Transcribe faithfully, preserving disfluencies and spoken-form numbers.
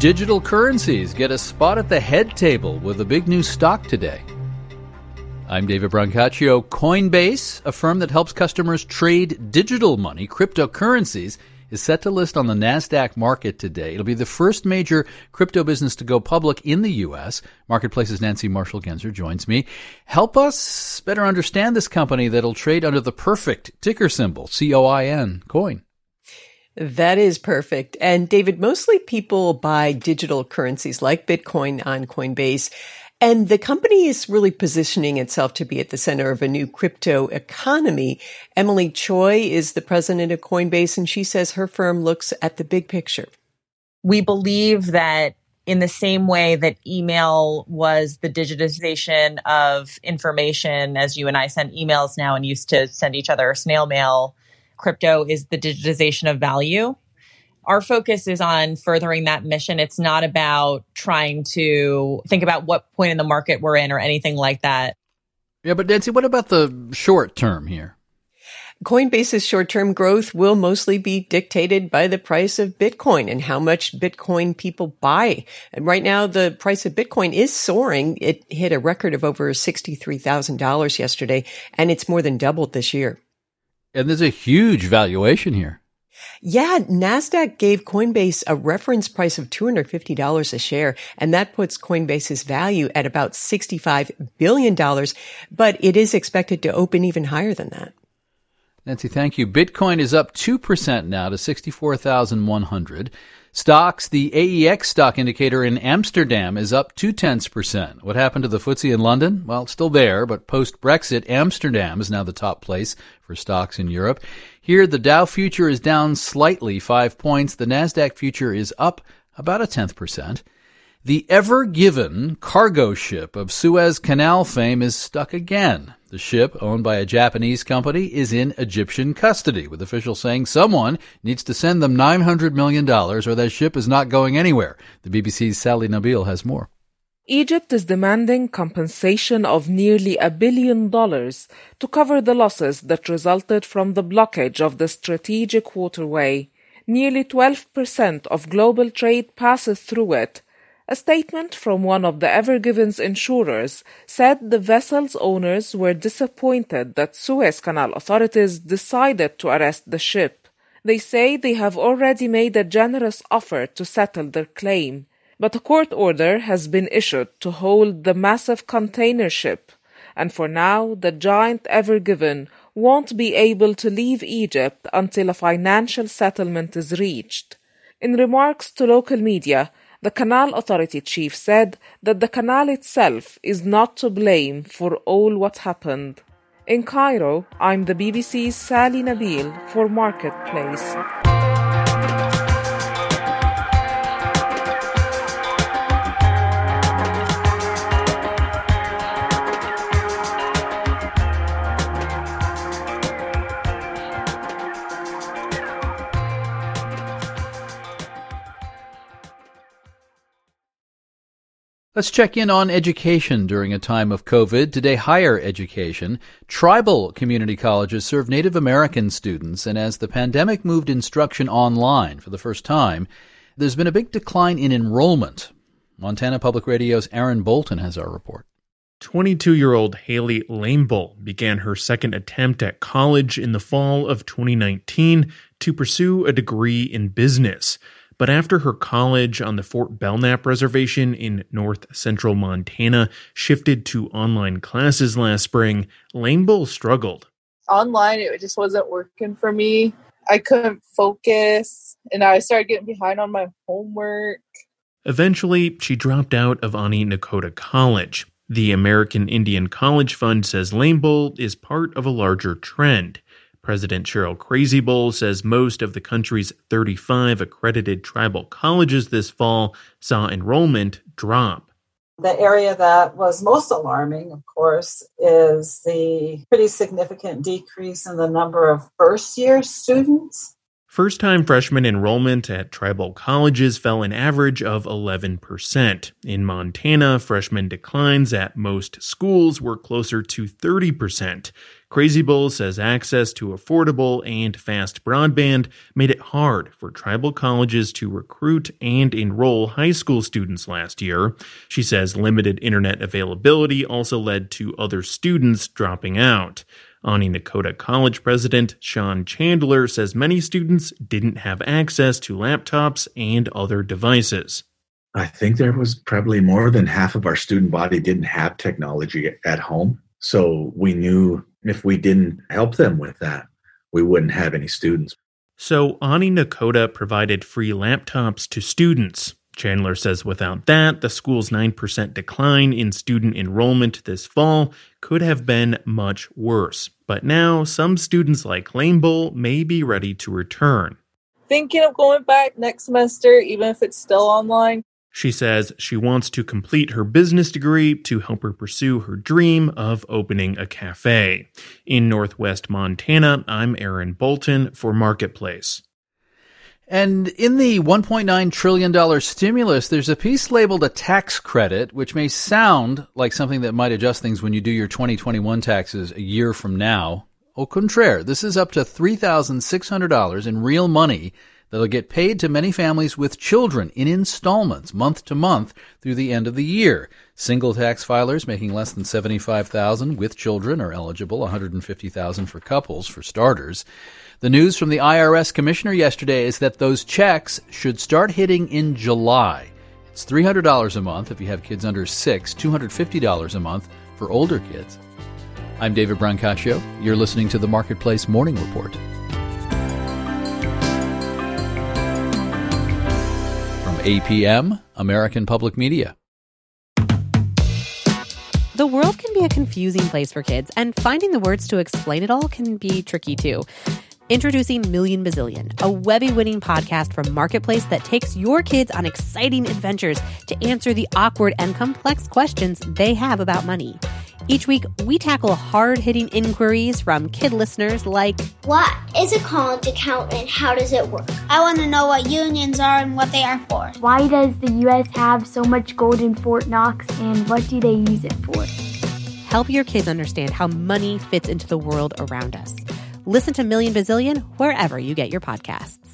digital currencies get a spot at the head table with a big new stock today. I'm David Brancaccio. Coinbase, a firm that helps customers trade digital money, cryptocurrencies, is set to list on the NASDAQ market today. It'll be the first major crypto business to go public in the U S. Marketplace's Nancy Marshall-Genzer joins me. Help us better understand this company that'll trade under the perfect ticker symbol, C O I N, coin. That is perfect. And David, mostly people buy digital currencies like Bitcoin on Coinbase. And the company is really positioning itself to be at the center of a new crypto economy. Emily Choi is the president of Coinbase, and she says her firm looks at the big picture. We believe that in the same way that email was the digitization of information, as you and I send emails now and used to send each other snail mail, crypto is the digitization of value. Our focus is on furthering that mission. It's not about trying to think about what point in the market we're in or anything like that. Yeah, but Nancy, what about the short term here? Coinbase's short-term growth will mostly be dictated by the price of Bitcoin and how much Bitcoin people buy. And right now, the price of Bitcoin is soaring. It hit a record of over sixty-three thousand dollars yesterday, and it's more than doubled this year. And there's a huge valuation here. Yeah, NASDAQ gave Coinbase a reference price of two hundred fifty dollars a share, and that puts Coinbase's value at about sixty-five billion dollars, but it is expected to open even higher than that. Nancy, thank you. Bitcoin is up two percent now to sixty-four thousand one hundred. Stocks, the A E X stock indicator in Amsterdam is up two-tenths percent. What happened to the F T S E in London? Well, it's still there, but post-Brexit, Amsterdam is now the top place for stocks in Europe. Here, the Dow future is down slightly, five points. The NASDAQ future is up about a tenth percent. The Ever Given cargo ship of Suez Canal fame is stuck again. The ship, owned by a Japanese company, is in Egyptian custody, with officials saying someone needs to send them nine hundred million dollars or that ship is not going anywhere. The B B C's Sally Nabil has more. Egypt is demanding compensation of nearly a billion dollars to cover the losses that resulted from the blockage of the strategic waterway. Nearly twelve percent of global trade passes through it. A statement from one of the Ever Given's insurers said the vessel's owners were disappointed that Suez Canal authorities decided to arrest the ship. They say they have already made a generous offer to settle their claim, but a court order has been issued to hold the massive container ship, and for now the giant Ever Given won't be able to leave Egypt until a financial settlement is reached. In remarks to local media, the Canal Authority chief said that the canal itself is not to blame for all what happened. In Cairo, I'm the B B C's Sally Nabil for Marketplace. Let's check in on education during a time of COVID. Today, higher education. Tribal community colleges serve Native American students, and as the pandemic moved instruction online for the first time, there's been a big decline in enrollment. Montana Public Radio's Aaron Bolton has our report. twenty-two-year-old Haley Lanebull began her second attempt at college in the fall of twenty nineteen to pursue a degree in business. But after her college on the Fort Belknap Reservation in north central Montana shifted to online classes last spring, Lanebull struggled. Online, it just wasn't working for me. I couldn't focus, and I started getting behind on my homework. Eventually, she dropped out of Ani Nakota College. The American Indian College Fund says Lanebull is part of a larger trend. President Cheryl Crazybull says most of the country's thirty-five accredited tribal colleges this fall saw enrollment drop. The area that was most alarming, of course, is the pretty significant decrease in the number of first-year students. First-time freshman enrollment at tribal colleges fell an average of eleven percent. In Montana, freshman declines at most schools were closer to thirty percent. Crazy Bull says access to affordable and fast broadband made it hard for tribal colleges to recruit and enroll high school students last year. She says limited internet availability also led to other students dropping out. Ani Nakota College President Sean Chandler says many students didn't have access to laptops and other devices. I think there was probably more than half of our student body didn't have technology at home. So we knew if we didn't help them with that, we wouldn't have any students. So Ani Nakota provided free laptops to students. Chandler says without that, the school's nine percent decline in student enrollment this fall could have been much worse. But now, some students like Lame Bull may be ready to return. Thinking of going back next semester, even if it's still online. She says she wants to complete her business degree to help her pursue her dream of opening a cafe. In Northwest Montana, I'm Aaron Bolton for Marketplace. And in the one point nine trillion dollars stimulus, there's a piece labeled a tax credit, which may sound like something that might adjust things when you do your twenty twenty-one taxes a year from now. Au contraire, this is up to three thousand six hundred dollars in real money that'll get paid to many families with children in installments month to month through the end of the year. Single tax filers making less than seventy-five thousand dollars with children are eligible, one hundred fifty thousand dollars for couples, for starters. The news from the I R S commissioner yesterday is that those checks should start hitting in July. It's three hundred dollars a month if you have kids under six, two hundred fifty dollars a month for older kids. I'm David Brancaccio. You're listening to the Marketplace Morning Report. From A P M, American Public Media. The world can be a confusing place for kids, and finding the words to explain it all can be tricky too. Introducing Million Bazillion, a Webby-winning podcast from Marketplace that takes your kids on exciting adventures to answer the awkward and complex questions they have about money. Each week, we tackle hard-hitting inquiries from kid listeners like, what is a college account and how does it work? I want to know what unions are and what they are for. Why does the U S have so much gold in Fort Knox and what do they use it for? Help your kids understand how money fits into the world around us. Listen to Million Bazillion wherever you get your podcasts.